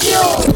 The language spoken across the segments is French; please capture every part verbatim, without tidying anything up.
Radio.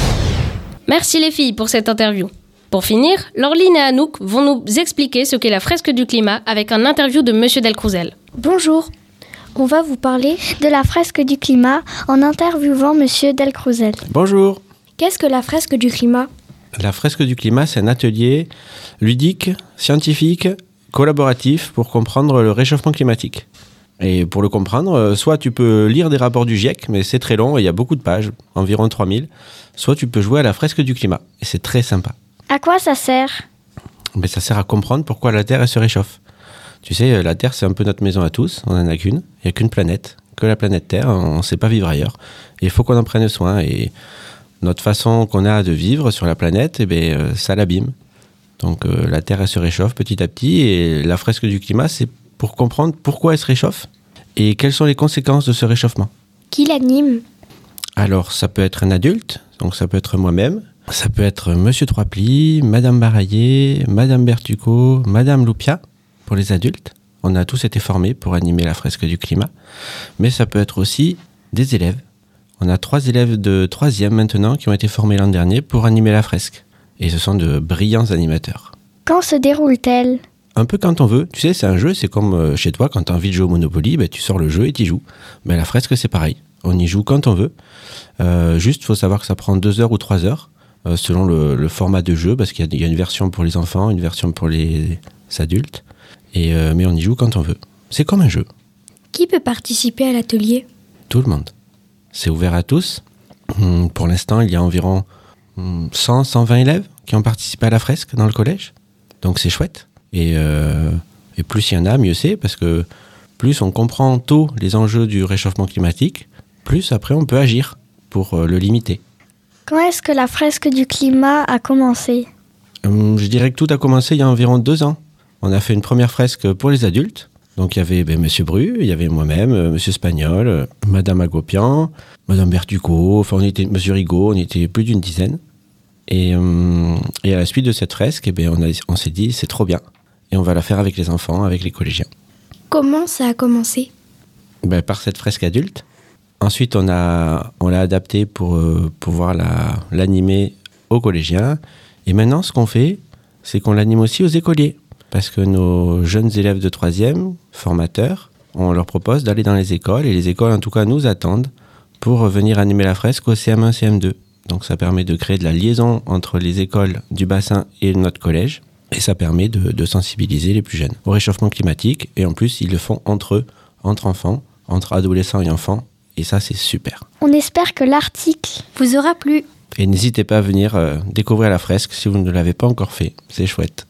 Merci les filles pour cette interview. Pour finir, Laureline et Anouk vont nous expliquer ce qu'est la fresque du climat avec un interview de Monsieur Delcrouzel. Bonjour, on va vous parler de la fresque du climat en interviewant Monsieur Delcrouzel. Bonjour. Qu'est-ce que la fresque du climat ? La fresque du climat, c'est un atelier ludique, scientifique, collaboratif pour comprendre le réchauffement climatique. Et pour le comprendre, soit tu peux lire des rapports du GIEC, mais c'est très long et il y a beaucoup de pages, environ trois mille, soit tu peux jouer à la fresque du climat, et c'est très sympa. À quoi ça sert ? Mais ça sert à comprendre pourquoi la Terre elle se réchauffe. Tu sais, la Terre, c'est un peu notre maison à tous, on n'en a qu'une, il n'y a qu'une planète, que la planète Terre, on ne sait pas vivre ailleurs. Et il faut qu'on en prenne soin, et notre façon qu'on a de vivre sur la planète, eh bien, ça l'abîme. Donc euh, la Terre, elle se réchauffe petit à petit, et la fresque du climat, c'est pour comprendre pourquoi elle se réchauffe, et quelles sont les conséquences de ce réchauffement. Qui l'anime ? Alors, ça peut être un adulte, donc ça peut être moi-même, ça peut être Monsieur Troipli, Madame Baraillé, Madame Bertucco, Madame Loupia, pour les adultes. On a tous été formés pour animer la fresque du climat, mais ça peut être aussi des élèves. On a trois élèves de troisième maintenant qui ont été formés l'an dernier pour animer la fresque. Et ce sont de brillants animateurs. Quand se déroule-t-elle ? Un peu quand on veut. Tu sais, c'est un jeu, c'est comme chez toi, quand tu as envie de jouer au Monopoly, ben, tu sors le jeu et tu y joues. Ben, la fresque, c'est pareil. On y joue quand on veut. Euh, juste, il faut savoir que ça prend deux heures ou trois heures, euh, selon le, le format de jeu, parce qu'il y a, il y a une version pour les enfants, une version pour les adultes. Et, euh, mais on y joue quand on veut. C'est comme un jeu. Qui peut participer à l'atelier ? Tout le monde. C'est ouvert à tous. Hum, pour l'instant, il y a environ hum, cent à cent vingt élèves qui ont participé à la fresque dans le collège. Donc c'est chouette. Et, euh, et plus il y en a, mieux c'est, parce que plus on comprend tôt les enjeux du réchauffement climatique, plus après on peut agir pour euh, le limiter. Quand est-ce que la fresque du climat a commencé ? Hum, je dirais que tout a commencé il y a environ deux ans. On a fait une première fresque pour les adultes. Donc il y avait ben, Monsieur Bru, il y avait moi-même, euh, Monsieur Spagnol, euh, Madame Agopian, Madame Bertucco, enfin on était, Monsieur Rigaud, on était plus d'une dizaine. Et, euh, et à la suite de cette fresque, eh ben, on, a, on s'est dit c'est trop bien. Et on va la faire avec les enfants, avec les collégiens. Comment ça a commencé ? Ben, par cette fresque adulte. Ensuite, on, a, on l'a adaptée pour euh, pouvoir la, l'animer aux collégiens. Et maintenant, ce qu'on fait, c'est qu'on l'anime aussi aux écoliers. Parce que nos jeunes élèves de troisième, formateurs, on leur propose d'aller dans les écoles. Et les écoles, en tout cas, nous attendent pour venir animer la fresque au C M un, C M deux. Donc ça permet de créer de la liaison entre les écoles du bassin et notre collège. Et ça permet de, de sensibiliser les plus jeunes au réchauffement climatique. Et en plus, ils le font entre eux, entre enfants, entre adolescents et enfants. Et ça, c'est super. On espère que l'article vous aura plu. Et n'hésitez pas à venir euh, découvrir la fresque si vous ne l'avez pas encore fait. C'est chouette.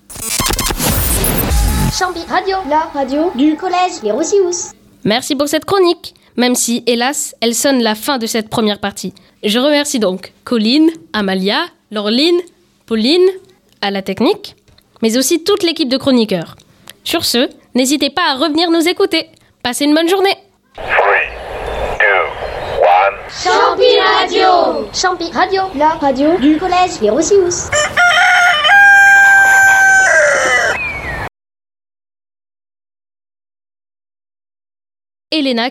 Champi Radio, la radio du collège Les Rossius. Merci pour cette chronique, même si, hélas, elle sonne la fin de cette première partie. Je remercie donc Colline, Amalia, Laureline, Pauline, à la technique, mais aussi toute l'équipe de chroniqueurs. Sur ce, n'hésitez pas à revenir nous écouter. Passez une bonne journée. three, two, one. Champi Radio, Champi Radio, la radio du collège Les Rossius. Elena